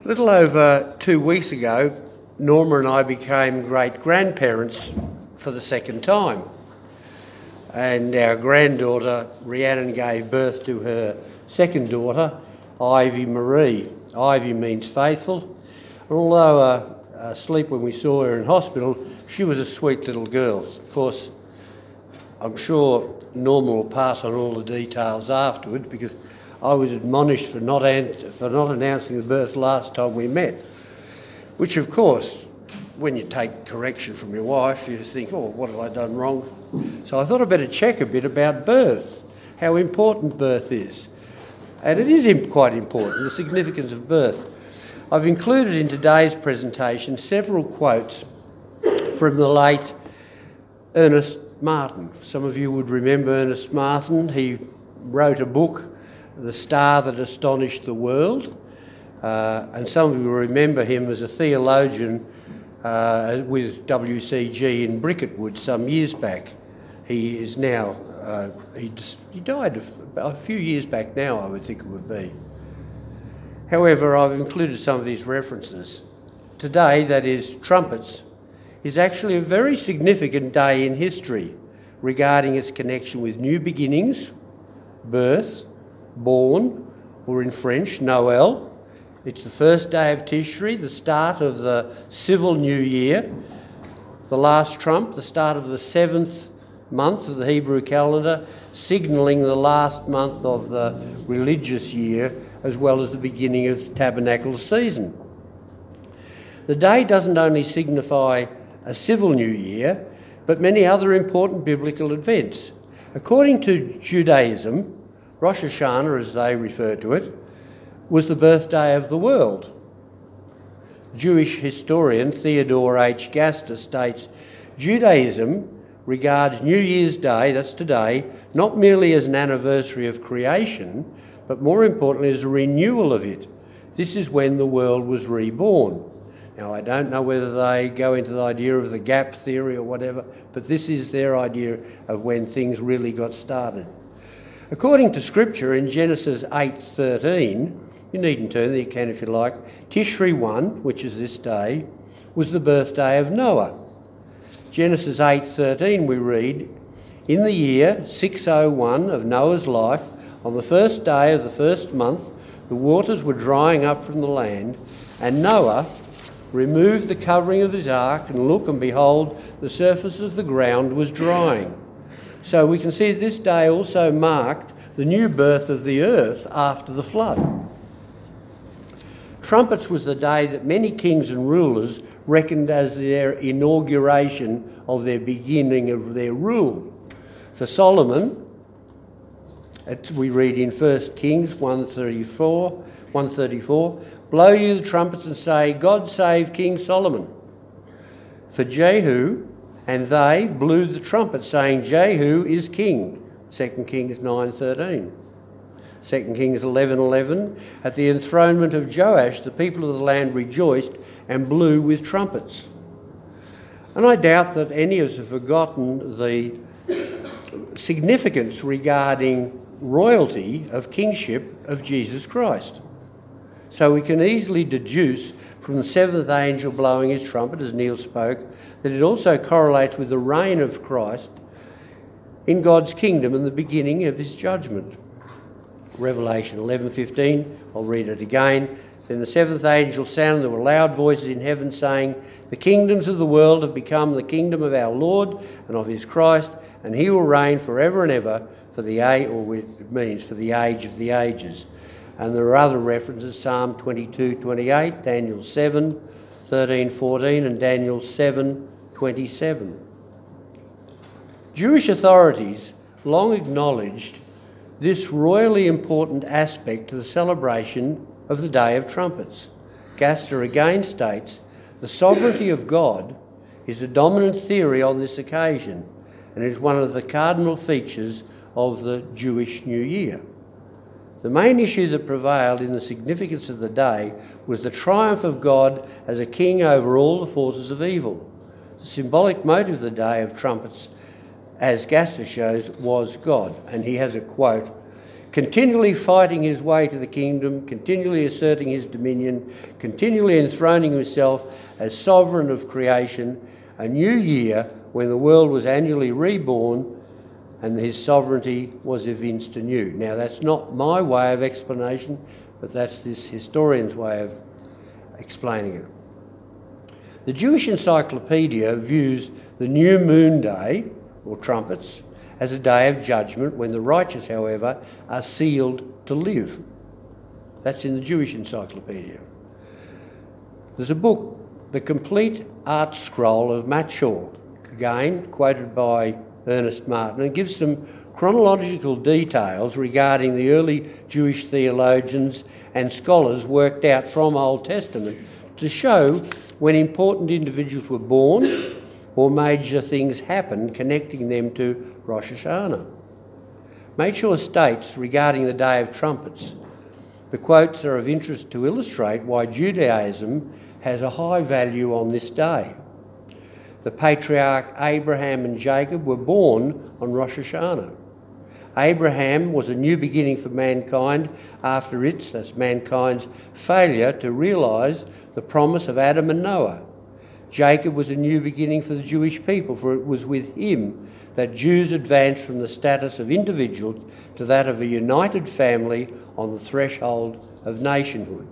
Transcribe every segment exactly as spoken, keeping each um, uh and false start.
A little over two weeks ago, Norma and I became great-grandparents for the second time. And our granddaughter, Rhiannon, gave birth to her second daughter, Ivy Marie. Ivy means faithful. And although uh, asleep when we saw her in hospital, she was a sweet little girl. Of course, I'm sure Norma will pass on all the details afterwards because I was admonished for not, an- for not announcing the birth last time we met, which of course, when you take correction from your wife, you think, oh, what have I done wrong? So I thought I'd better check a bit about birth, how important birth is. And it is imp- quite important, the significance of birth. I've included in today's presentation several quotes from the late Ernest Martin. Some of you would remember Ernest Martin. He wrote a book, The Star That Astonished the World, uh, and some of you will remember him as a theologian uh, with W C G in Bricketwood some years back. He is now, uh, he, just, he died a, a few years back now, I would think it would be. However, I've included some of these references. Today, that is trumpets, is actually a very significant day in history regarding its connection with new beginnings, birth, born, or in French, Noël. It's the first day of Tishri, the start of the civil new year. The last trump, the start of the seventh month of the Hebrew calendar, signalling the last month of the religious year, as well as the beginning of tabernacle season. The day doesn't only signify a civil new year, but many other important biblical events. According to Judaism, Rosh Hashanah, as they refer to it, was the birthday of the world. Jewish historian Theodore H. Gaster states, Judaism regards New Year's Day, that's today, not merely as an anniversary of creation, but more importantly as a renewal of it. This is when the world was reborn. Now, I don't know whether they go into the idea of the gap theory or whatever, but this is their idea of when things really got started. According to Scripture, in Genesis eight thirteen, you needn't turn there, you can if you like, Tishri one, which is this day, was the birthday of Noah. Genesis eight thirteen we read, in the year six oh one of Noah's life, on the first day of the first month, the waters were drying up from the land, and Noah removed the covering of his ark, and look, and behold, the surface of the ground was drying. So we can see this day also marked the new birth of the earth after the flood. Trumpets was the day that many kings and rulers reckoned as their inauguration of their beginning of their rule. For Solomon, we read in First Kings one thirty-four, one thirty-four, blow you the trumpets and say, God save King Solomon. For Jehu and they blew the trumpet, saying, Jehu is king. Second Kings nine thirteen. Second Kings eleven eleven, at the enthronement of Joash, the people of the land rejoiced and blew with trumpets. And I doubt that any of us have forgotten the significance regarding royalty of kingship of Jesus Christ. So we can easily deduce from the seventh angel blowing his trumpet, as Neil spoke, that it also correlates with the reign of Christ in God's kingdom and the beginning of his judgment. Revelation eleven fifteen, I'll read it again. Then the seventh angel sounded, there were loud voices in heaven saying, the kingdoms of the world have become the kingdom of our Lord and of his Christ, and he will reign forever and ever for the age, or it means for the age of the ages. And there are other references, Psalm twenty-two twenty-eight, Daniel seven thirteen fourteen, and Daniel seven twenty-seven. Jewish authorities long acknowledged this royally important aspect to the celebration of the Day of Trumpets. Gaster again states, the sovereignty of God is a dominant theory on this occasion, and is one of the cardinal features of the Jewish New Year. The main issue that prevailed in the significance of the day was the triumph of God as a king over all the forces of evil. The symbolic motive of the Day of Trumpets, as Gaster shows, was God. And he has a quote, continually fighting his way to the kingdom, continually asserting his dominion, continually enthroning himself as sovereign of creation, a new year when the world was annually reborn and his sovereignty was evinced anew. Now, that's not my way of explanation, but that's this historian's way of explaining it. The Jewish Encyclopedia views the new moon day, or trumpets, as a day of judgment when the righteous, however, are sealed to live. That's in the Jewish Encyclopedia. There's a book, The Complete Art Scroll of Matt Shaw, again quoted by Ernest Martin, and gives some chronological details regarding the early Jewish theologians and scholars worked out from Old Testament to show when important individuals were born or major things happened connecting them to Rosh Hashanah. Matt states regarding the Day of Trumpets, the quotes are of interest to illustrate why Judaism has a high value on this day. The patriarch Abraham and Jacob were born on Rosh Hashanah. Abraham was a new beginning for mankind after its, that's mankind's, failure to realise the promise of Adam and Noah. Jacob was a new beginning for the Jewish people, for it was with him that Jews advanced from the status of individuals to that of a united family on the threshold of nationhood.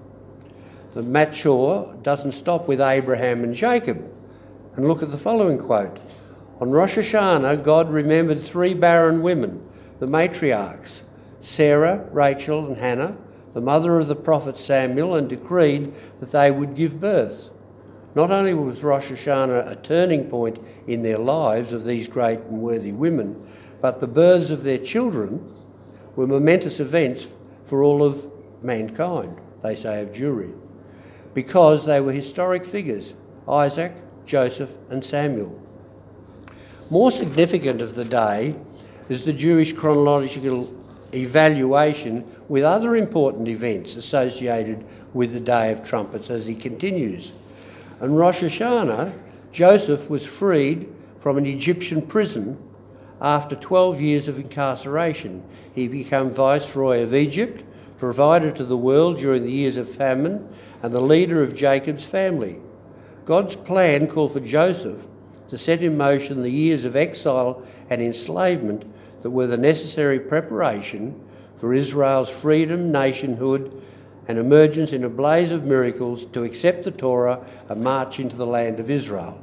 The Matt Shaw doesn't stop with Abraham and Jacob. And look at the following quote. On Rosh Hashanah, God remembered three barren women, the matriarchs, Sarah, Rachel and Hannah, the mother of the prophet Samuel, and decreed that they would give birth. Not only was Rosh Hashanah a turning point in their lives of these great and worthy women, but the births of their children were momentous events for all of mankind, they say of Jewry, because they were historic figures, Isaac, Joseph and Samuel. More significant of the day is the Jewish chronological evaluation with other important events associated with the Day of Trumpets, as he continues. On Rosh Hashanah, Joseph was freed from an Egyptian prison after twelve years of incarceration. He became Viceroy of Egypt, provider to the world during the years of famine, and the leader of Jacob's family. God's plan called for Joseph to set in motion the years of exile and enslavement that were the necessary preparation for Israel's freedom, nationhood, and emergence in a blaze of miracles to accept the Torah and march into the land of Israel.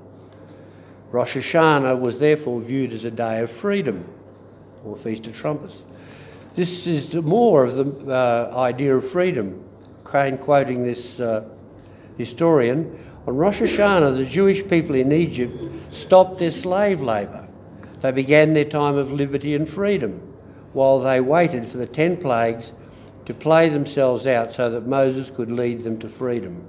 Rosh Hashanah was therefore viewed as a day of freedom, or Feast of Trumpets. This is more of the uh, idea of freedom. Crane quoting this uh, historian, on Rosh Hashanah, the Jewish people in Egypt stopped their slave labour. They began their time of liberty and freedom, while they waited for the ten plagues to play themselves out so that Moses could lead them to freedom.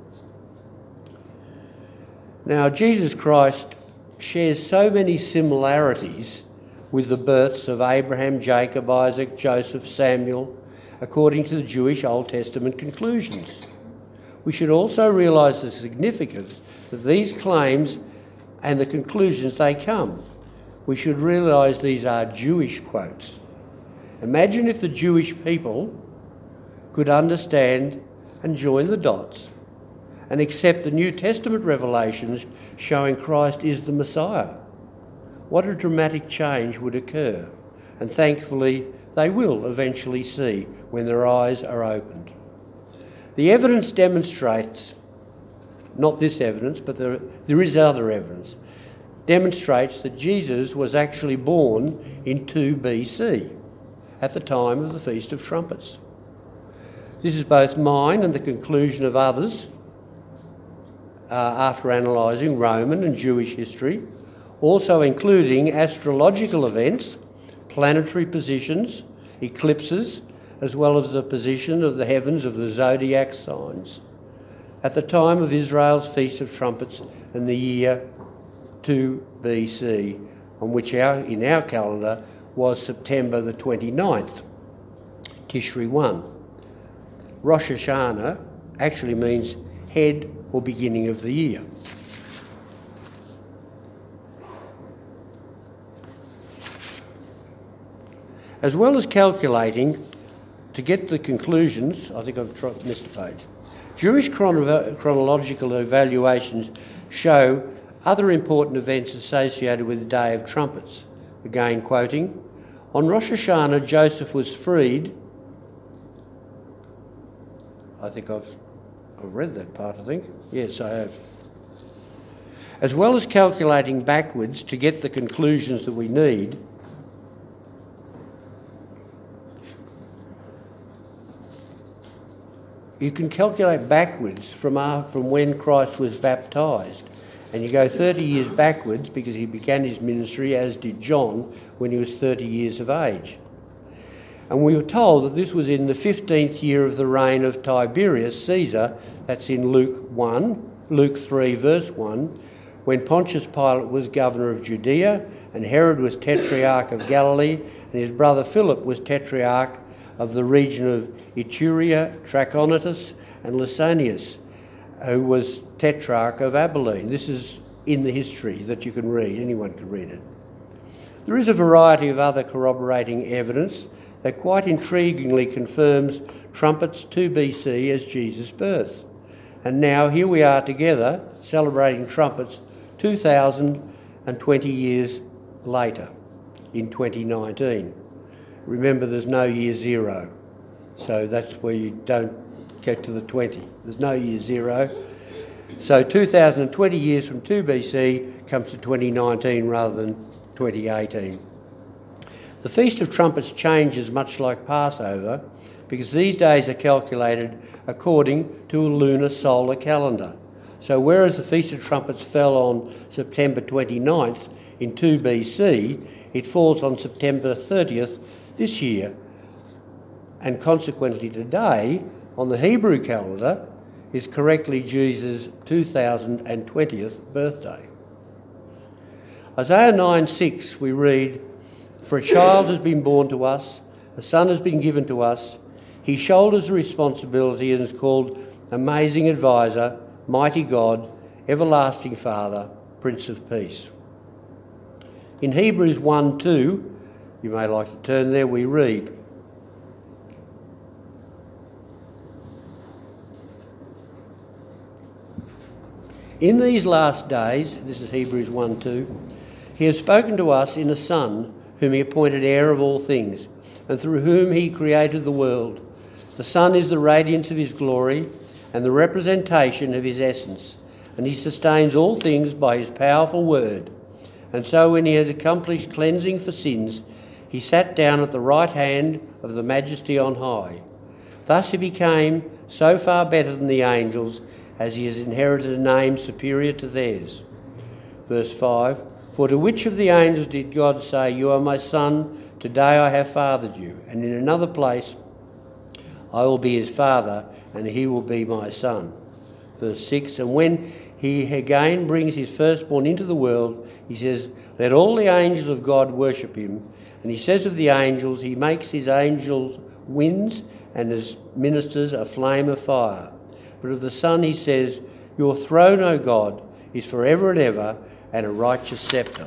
Now, Jesus Christ shares so many similarities with the births of Abraham, Jacob, Isaac, Joseph, Samuel, according to the Jewish Old Testament conclusions. We should also realise the significance that these claims and the conclusions they come. We should realise these are Jewish quotes. Imagine if the Jewish people could understand and join the dots and accept the New Testament revelations showing Christ is the Messiah. What a dramatic change would occur, and thankfully they will eventually see when their eyes are opened. The evidence demonstrates, not this evidence, but there, there is other evidence, demonstrates that Jesus was actually born in two B C, at the time of the Feast of Trumpets. This is both mine and the conclusion of others uh, after analysing Roman and Jewish history, also including astrological events, planetary positions, eclipses, as well as the position of the heavens of the zodiac signs, at the time of Israel's Feast of Trumpets in the year two B C, on which our, in our calendar was September the twenty-ninth, Tishri one. Rosh Hashanah actually means head or beginning of the year. As well as calculating to get the conclusions, I think I've tr- missed a page. Jewish chrono- chronological evaluations show other important events associated with the Day of Trumpets. Again quoting, on Rosh Hashanah, Joseph was freed. I think I've, I've read that part, I think. Yes, I have. As well as calculating backwards to get the conclusions that we need, you can calculate backwards from, our, from when Christ was baptised. And you go thirty years backwards because he began his ministry, as did John, when he was thirty years of age. And we were told that this was in the fifteenth year of the reign of Tiberius Caesar, that's in Luke one, Luke three verse one, when Pontius Pilate was governor of Judea and Herod was tetrarch of Galilee and his brother Philip was tetrarch of the region of Iturea, Trachonitis and Lysanias, who was tetrarch of Abilene. This is in the history that you can read, anyone can read it. There is a variety of other corroborating evidence that quite intriguingly confirms trumpets two B C as Jesus' birth. And now here we are together celebrating trumpets two thousand twenty years later in twenty nineteen. Remember, there's no year zero, so that's where you don't get to the twenty. There's no year zero. So two thousand twenty years from two B C comes to twenty nineteen rather than twenty eighteen. The Feast of Trumpets changes much like Passover because these days are calculated according to a lunar solar calendar. So whereas the Feast of Trumpets fell on September twenty-ninth in two B C, it falls on September thirtieth this year. And consequently today, on the Hebrew calendar, is correctly Jesus' two thousand twentieth birthday. Isaiah nine six we read, for a child has been born to us, a son has been given to us, he shoulders the responsibility and is called Amazing Advisor, Mighty God, Everlasting Father, Prince of Peace. In Hebrews one two, you may like to turn there, we read, in these last days, this is Hebrews one two, he has spoken to us in a Son, whom he appointed heir of all things, and through whom he created the world. The Son is the radiance of his glory and the representation of his essence, and he sustains all things by his powerful word. And so when he has accomplished cleansing for sins, he sat down at the right hand of the Majesty on high. Thus he became so far better than the angels, as he has inherited a name superior to theirs. Verse five, for to which of the angels did God say, you are my son, today I have fathered you? And in another place, I will be his father, and he will be my son. Verse six, and when he again brings his firstborn into the world, he says, let all the angels of God worship him. And he says of the angels, he makes his angels winds and his ministers a flame of fire. But of the Son he says, your throne, O God, is forever and ever, and a righteous sceptre.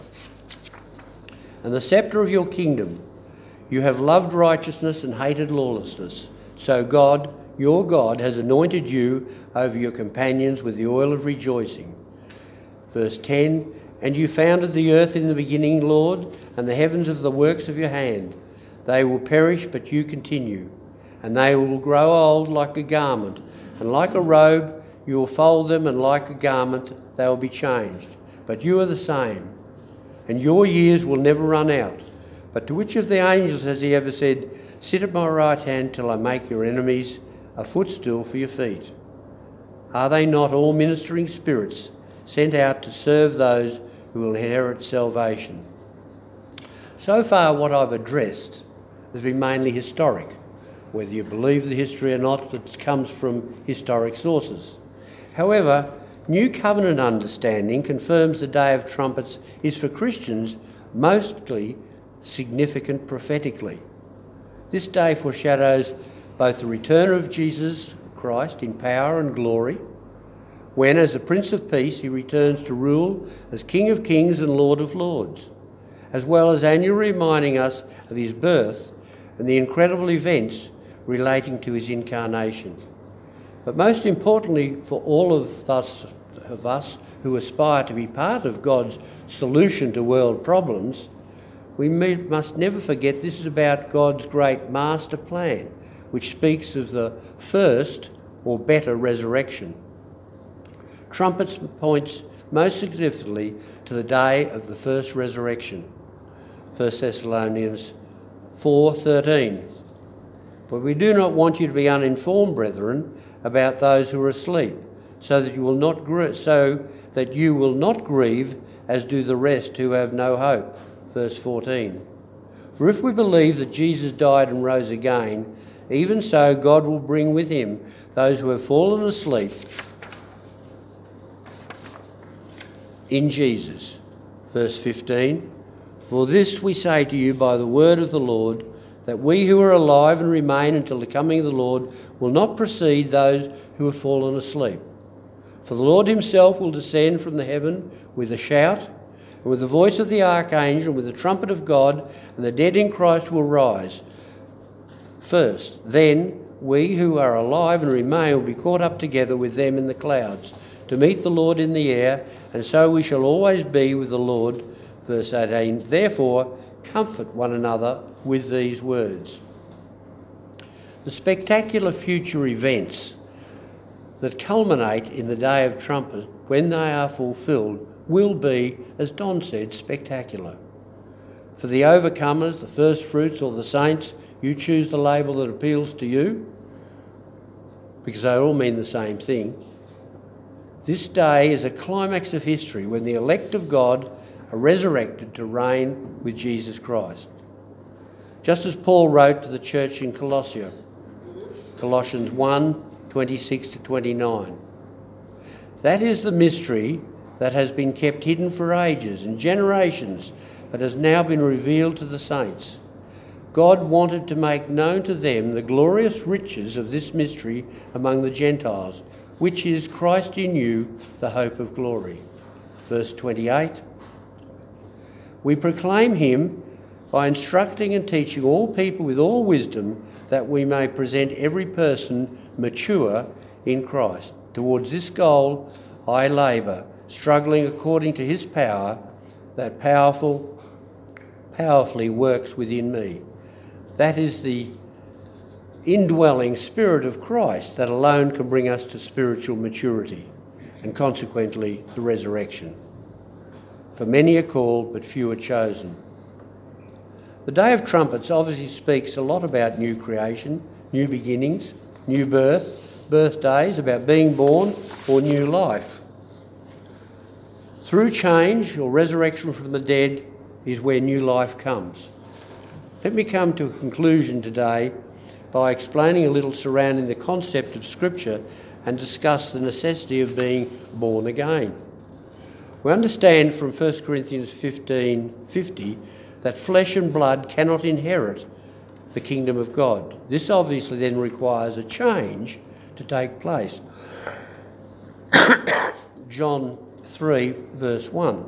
And the sceptre of your kingdom, you have loved righteousness and hated lawlessness. So God, your God, has anointed you over your companions with the oil of rejoicing. Verse ten, and you founded the earth in the beginning, Lord, and the heavens of the works of your hand. They will perish, but you continue, and they will grow old like a garment, and like a robe you will fold them, and like a garment they will be changed. But you are the same, and your years will never run out. But to which of the angels has he ever said, sit at my right hand till I make your enemies a footstool for your feet? Are they not all ministering spirits sent out to serve those who will inherit salvation? So far what I've addressed has been mainly historic, whether you believe the history or not, that comes from historic sources. However, New Covenant understanding confirms the Day of Trumpets is for Christians mostly significant prophetically. This day foreshadows both the return of Jesus Christ in power and glory, when as the Prince of Peace he returns to rule as King of Kings and Lord of Lords, as well as annually reminding us of his birth and the incredible events relating to his incarnation. But most importantly for all of us, of us who aspire to be part of God's solution to world problems, we must never forget this is about God's great master plan, which speaks of the first or better resurrection. Trumpets points most significantly to the day of the first resurrection. First Thessalonians four thirteen. But we do not want you to be uninformed, brethren, about those who are asleep, so that you will not gr- so that you will not grieve as do the rest who have no hope. Verse fourteen. For if we believe that Jesus died and rose again, even so God will bring with him those who have fallen asleep in Jesus. Verse fifteen. For this we say to you by the word of the Lord, that we who are alive and remain until the coming of the Lord will not precede those who have fallen asleep. For the Lord himself will descend from the heaven with a shout, and with the voice of the archangel, and with the trumpet of God, and the dead in Christ will rise first. Then we who are alive and remain will be caught up together with them in the clouds, to meet the Lord in the air, and so we shall always be with the Lord. Verse eighteen. Therefore, comfort one another with these words. The spectacular future events that culminate in the day of trumpet, when they are fulfilled, will be, as Don said, spectacular. For the overcomers, the first fruits or the saints, you choose the label that appeals to you, because they all mean the same thing. This day is a climax of history when the elect of God are resurrected to reign with Jesus Christ. Just as Paul wrote to the church in Colossia, Colossians one, twenty-six to twenty-nine. That is the mystery that has been kept hidden for ages and generations, but has now been revealed to the saints. God wanted to make known to them the glorious riches of this mystery among the Gentiles, which is Christ in you, the hope of glory. Verse twenty-eight. We proclaim him by instructing and teaching all people with all wisdom, that we may present every person mature in Christ. Towards this goal I labour, struggling according to his power, that powerful, powerfully works within me. That is the indwelling Spirit of Christ that alone can bring us to spiritual maturity and consequently the resurrection. For many are called, but few are chosen. The Day of Trumpets obviously speaks a lot about new creation, new beginnings, new birth, birthdays, about being born or new life. Through change or resurrection from the dead is where new life comes. Let me come to a conclusion today by explaining a little surrounding the concept of Scripture and discuss the necessity of being born again. We understand from First Corinthians fifteen fifty that flesh and blood cannot inherit the kingdom of God. This obviously then requires a change to take place. John three verse one.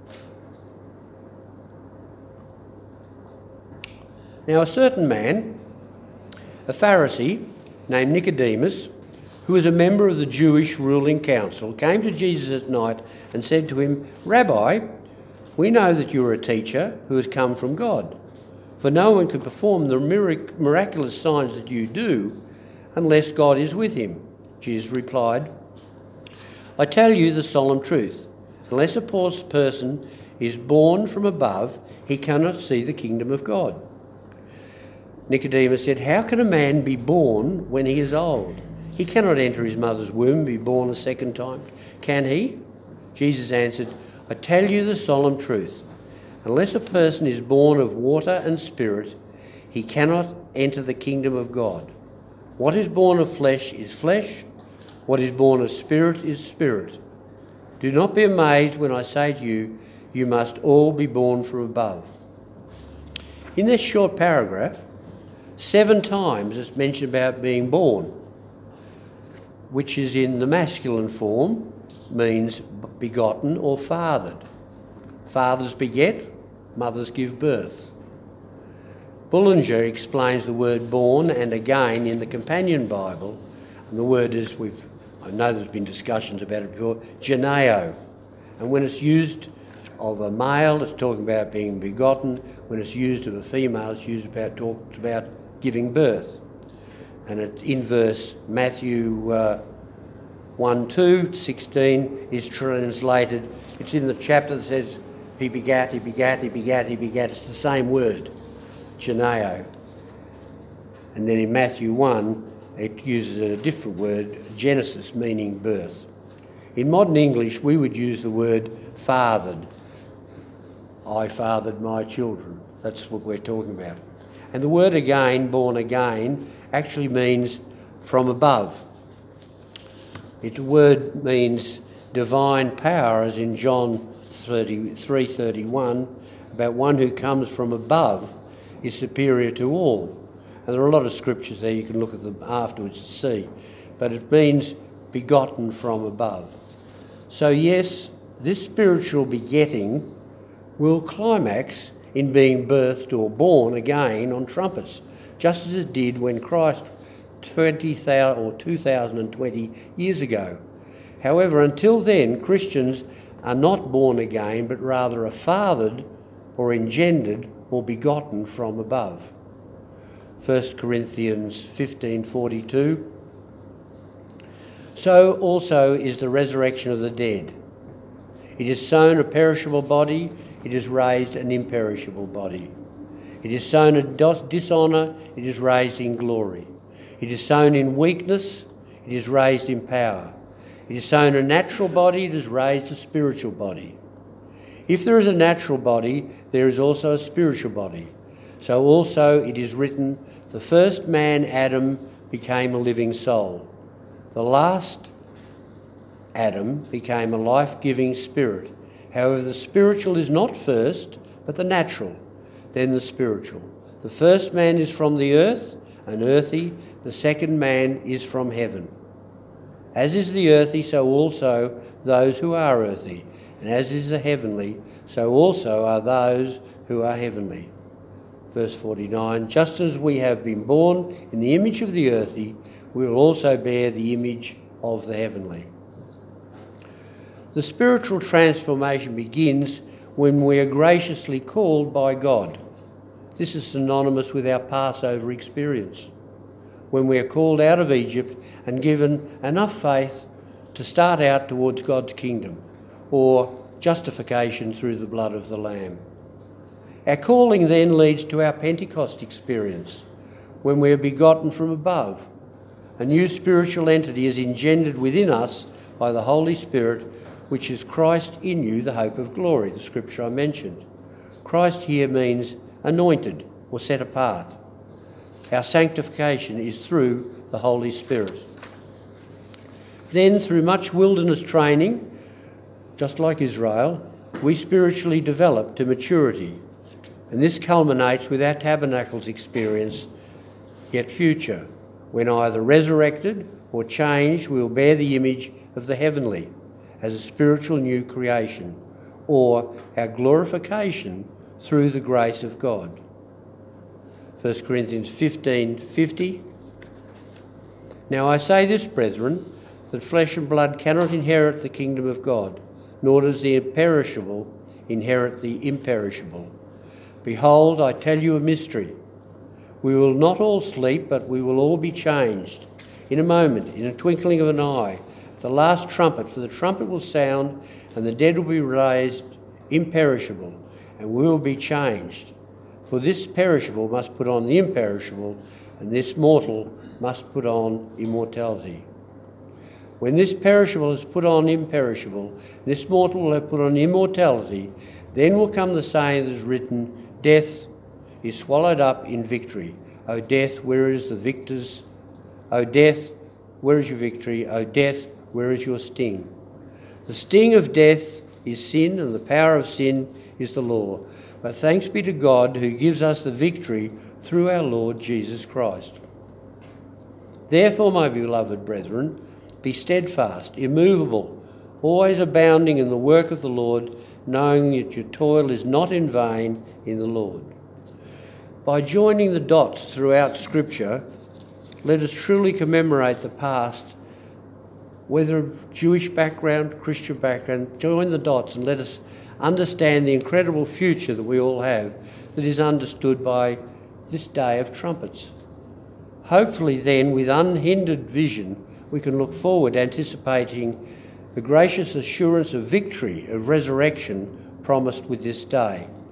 Now a certain man, a Pharisee named Nicodemus, who was a member of the Jewish ruling council, came to Jesus at night and said to him, Rabbi, we know that you are a teacher who has come from God, for no one could perform the mirac- miraculous signs that you do unless God is with him. Jesus replied, I tell you the solemn truth, unless a poor person is born from above, he cannot see the kingdom of God. Nicodemus said, how can a man be born when he is old? He cannot enter his mother's womb and be born a second time, can he? Jesus answered, I tell you the solemn truth. Unless a person is born of water and spirit, he cannot enter the kingdom of God. What is born of flesh is flesh. What is born of spirit is spirit. Do not be amazed when I say to you, you must all be born from above. In this short paragraph, seven times it's mentioned about being born, which is in the masculine form, means begotten or fathered. Fathers beget, mothers give birth. Bullinger explains the word born and again in the Companion Bible, and the word is, we've, I know there's been discussions about it before, geneo. And when it's used of a male, it's talking about being begotten. When it's used of a female, it's used about talks about giving birth. And it, in verse Matthew uh, one two, sixteen is translated, it's in the chapter that says, he begat, he begat, he begat, he begat. It's the same word, geneo. And then in Matthew one, it uses a different word, genesis, meaning birth. In modern English, we would use the word fathered. I fathered my children. That's what we're talking about. And the word again, born again, actually means from above. It, the word means divine power, as in John three thirty-one, about one who comes from above is superior to all. And there are a lot of scriptures there, you can look at them afterwards to see. But it means begotten from above. So yes, this spiritual begetting will climax in being birthed or born again on trumpets, just as it did when Christ twenty thousand or two thousand twenty years ago. However, until then, Christians are not born again, but rather are fathered or engendered or begotten from above. First Corinthians fifteen forty-two. So also is the resurrection of the dead. It is sown a perishable body, it is raised an imperishable body. It is sown in dishonour, it is raised in glory. It is sown in weakness, it is raised in power. It is sown a natural body, it is raised a spiritual body. If there is a natural body, there is also a spiritual body. So also it is written, the first man, Adam, became a living soul. The last Adam became a life-giving spirit. However, the spiritual is not first, but the natural, then the spiritual. The first man is from the earth, an earthy. The second man is from heaven. As is the earthy, so also those who are earthy. And as is the heavenly, so also are those who are heavenly. Verse forty-nine, just as we have been born in the image of the earthy, we will also bear the image of the heavenly. The spiritual transformation begins when we are graciously called by God. This is synonymous with our Passover experience, when we are called out of Egypt and given enough faith to start out towards God's kingdom, or justification through the blood of the Lamb. Our calling then leads to our Pentecost experience, when we are begotten from above. A new spiritual entity is engendered within us by the Holy Spirit, which is Christ in you, the hope of glory, the scripture I mentioned. Christ here means anointed or set apart. Our sanctification is through the Holy Spirit. Then, through much wilderness training, just like Israel, we spiritually develop to maturity. And this culminates with our tabernacles experience, yet future, when either resurrected or changed, we will bear the image of the heavenly as a spiritual new creation, or our glorification through the grace of God. First Corinthians fifteen fifty. Now I say this, brethren, that flesh and blood cannot inherit the kingdom of God, nor does the imperishable inherit the imperishable. Behold, I tell you a mystery. We will not all sleep, but we will all be changed. In a moment, in a twinkling of an eye, at the last trumpet, for the trumpet will sound, and the dead will be raised imperishable, and we will be changed. For this perishable must put on the imperishable, and this mortal must put on immortality. When this perishable is put on imperishable, this mortal will have put on immortality, then will come the saying that is written, death is swallowed up in victory. O death, where is the victor's? O death, where is your victory? O death, where is your sting? The sting of death is sin, and the power of sin is the law. But thanks be to God who gives us the victory through our Lord Jesus Christ. Therefore, my beloved brethren, be steadfast, immovable, always abounding in the work of the Lord, knowing that your toil is not in vain in the Lord. By joining the dots throughout Scripture, let us truly commemorate the past, whether Jewish background, Christian background, join the dots and let us understand the incredible future that we all have that is understood by this day of trumpets. Hopefully then, with unhindered vision, we can look forward anticipating the gracious assurance of victory, of resurrection promised with this day.